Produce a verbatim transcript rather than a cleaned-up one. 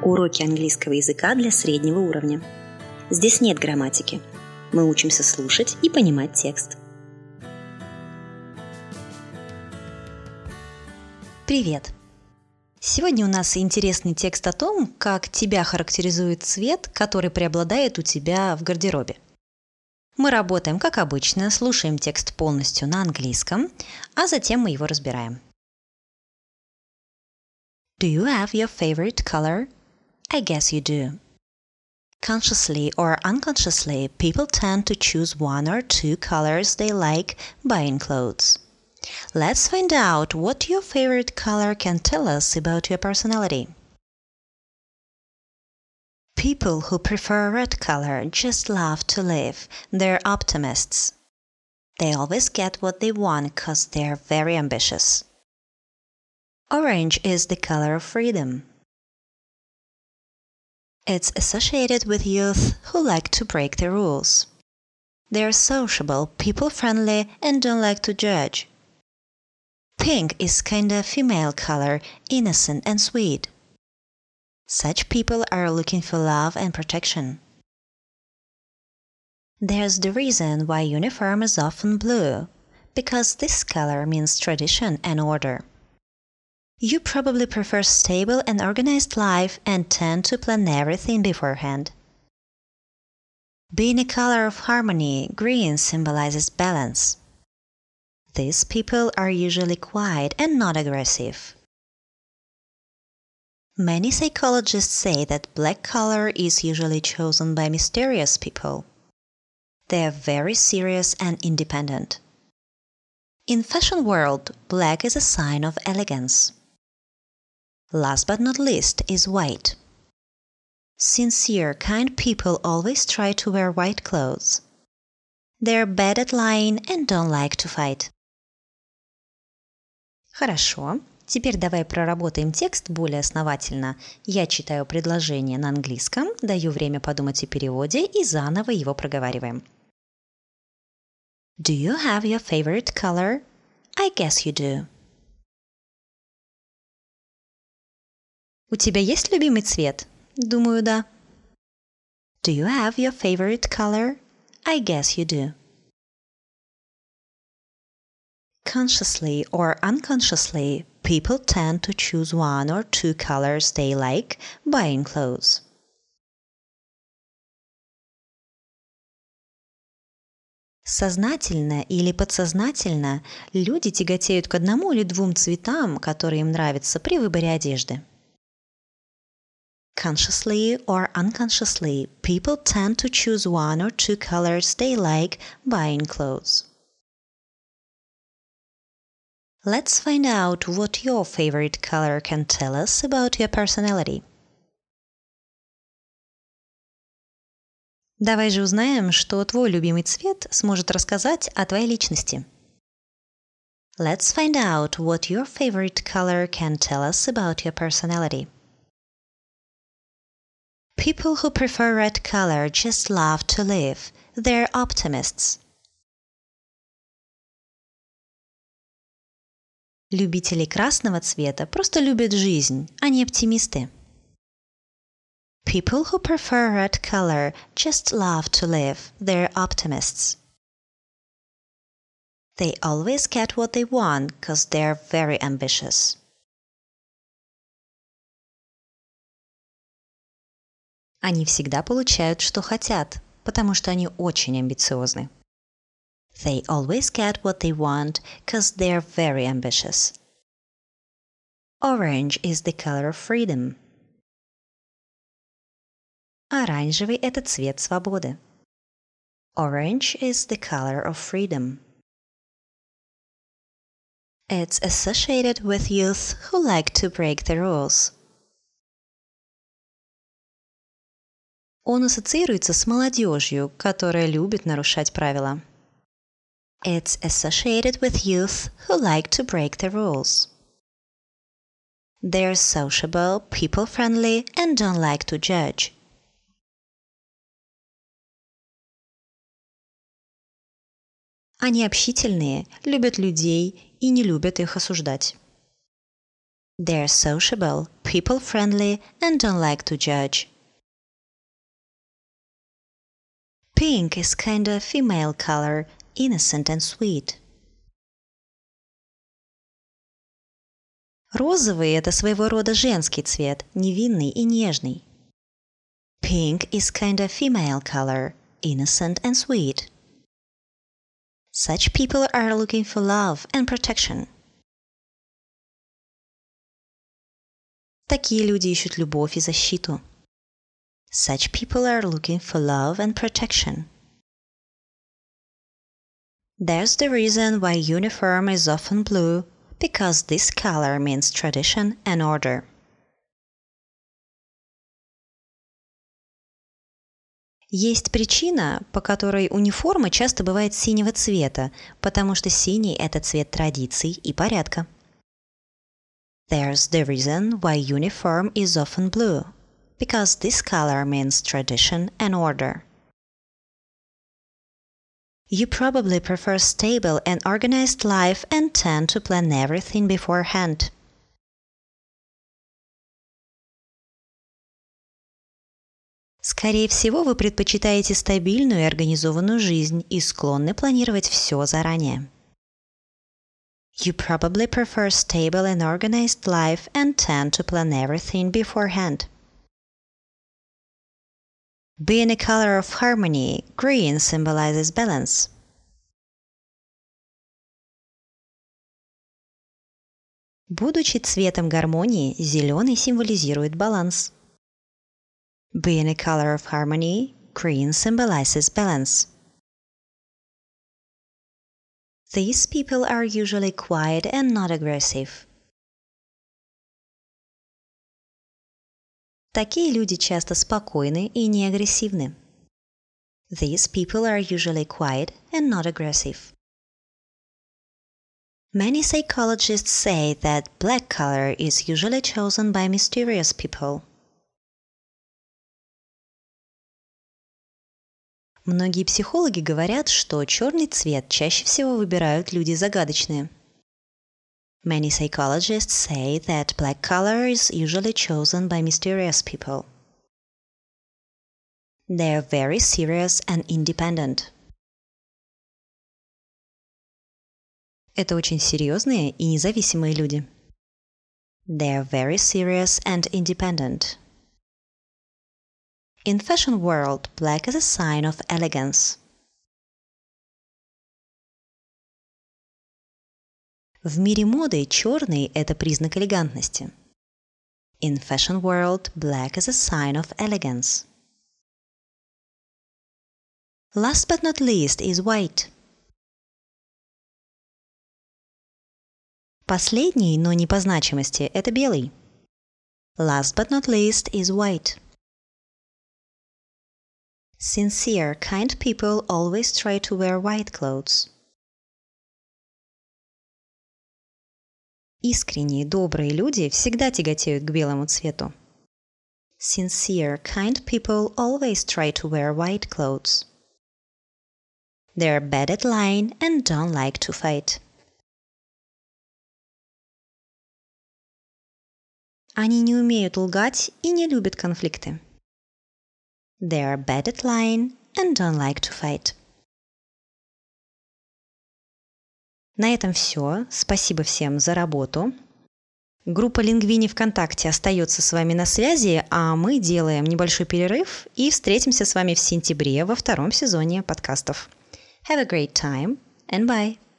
Уроки английского языка для среднего уровня. Здесь нет грамматики. Мы учимся слушать и понимать текст. Привет! Сегодня у нас интересный текст о том, как тебя характеризует цвет, который преобладает у тебя в гардеробе. Мы работаем, как обычно, слушаем текст полностью на английском, а затем мы его разбираем. Do you have your favorite color? I guess you do. Consciously or unconsciously, people tend to choose one or two colors they like buying clothes. Let's find out what your favorite color can tell us about your personality. People who prefer red color just love to live. They're optimists. They always get what they want because they're very ambitious. Orange is the color of freedom. It's associated with youth who like to break the rules. They're sociable, people-friendly, and don't like to judge. Pink is kinda female color, innocent and sweet. Such people are looking for love and protection. There's the reason why uniform is often blue, because this color means tradition and order. You probably prefer stable and organized life and tend to plan everything beforehand. Being a color of harmony, green symbolizes balance. These people are usually quiet and not aggressive. Many psychologists say that black color is usually chosen by mysterious people. They are very serious and independent. In fashion world, black is a sign of elegance. Last but not least is white. Sincere, kind people always try to wear white clothes. They're bad at lying and don't like to fight. Хорошо. Теперь давай проработаем текст более основательно. Я читаю предложение на английском, даю время подумать о переводе и заново его проговариваем. Do you have your favorite color? I guess you do. У тебя есть любимый цвет? Думаю, да. Do you have your favorite color? I guess you do. Consciously or unconsciously, people tend to choose one or two colors they like buying clothes. Сознательно или подсознательно люди тяготеют к одному или двум цветам, которые им нравятся при выборе одежды. Consciously or unconsciously, people tend to choose one or two colors they like buying clothes. Let's find out what your favorite color can tell us about your personality. Давай же узнаем, что твой любимый цвет сможет рассказать о твоей личности. Let's find out what your favorite color can tell us about your personality. People who prefer red color just love to live. They're optimists. Любители красного цвета просто любят жизнь, они оптимисты. People who prefer red color just love to live. They're optimists. They always get what they want because they're very ambitious. Они всегда получают, что хотят, потому что они очень амбициозны. They always get what they want because they're very ambitious. Orange is the color of freedom. Оранжевый – это цвет свободы. Orange is the color of freedom. It's associated with youth who like to break the rules. Он ассоциируется с молодежью, которая любит нарушать правила. It's associated with youth who like to break the rules. They're sociable, people-friendly, and don't like to judge. Они общительные, любят людей и не любят их осуждать. They're sociable, people-friendly, and don't like to judge. Pink is kind of female color, innocent and sweet. Розовый – это своего рода женский цвет, невинный и нежный. Pink is kind of female color, innocent and sweet. Such people are looking for love and protection. Такие люди ищут любовь и защиту. Such people are looking for love and protection. There's the reason why uniform is often blue, because this color means tradition and order. Есть причина, по которой униформа часто бывает синего цвета, потому что синий – это цвет традиций и порядка. There's the reason why uniform is often blue, because this color means tradition and order. You probably prefer stable and organized life and tend to plan everything beforehand. Скорее всего, вы предпочитаете стабильную и организованную жизнь и склонны планировать все заранее. You probably prefer stable and organized life and tend to plan everything beforehand. Being a color of harmony, green symbolizes balance. Будучи цветом гармонии, зеленый символизирует баланс. Being a color of harmony, green symbolizes balance. These people are usually quiet and not aggressive. Такие люди часто спокойны и не агрессивны. These people are usually quiet and not aggressive. Many psychologists say that black color is usually chosen by mysterious people. Многие психологи говорят, что черный цвет чаще всего выбирают люди загадочные. Many psychologists say that black color is usually chosen by mysterious people. They are very serious and independent. Это очень серьезные и независимые люди. They are very serious and independent. In fashion world, black is a sign of elegance. В мире моды черный – это признак элегантности. In fashion world, black is a sign of elegance. Last but not least is white. Последний, но не по значимости, это белый. Last but not least is white. Sincere, kind people always try to wear white clothes. Искренние, добрые люди всегда тяготеют к белому цвету. Sincere, kind people always try to wear white clothes. They're bad at lying and don't like to fight. Они не умеют лгать и не любят конфликты. They are bad at lying and don't like to fight. На этом все. Спасибо всем за работу. Группа Linguini ВКонтакте остается с вами на связи, а мы делаем небольшой перерыв и встретимся с вами в сентябре во втором сезоне подкастов. Have a great time and bye!